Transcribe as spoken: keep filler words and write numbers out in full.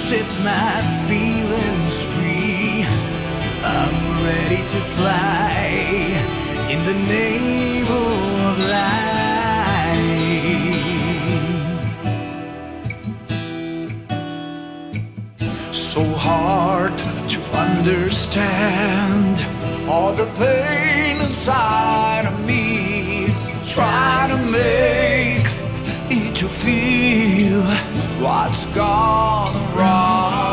set my feelings free. I'm ready to fly in the name of life. So hard to understand all the pain inside of me. Try to make it to feel what's gone wrong.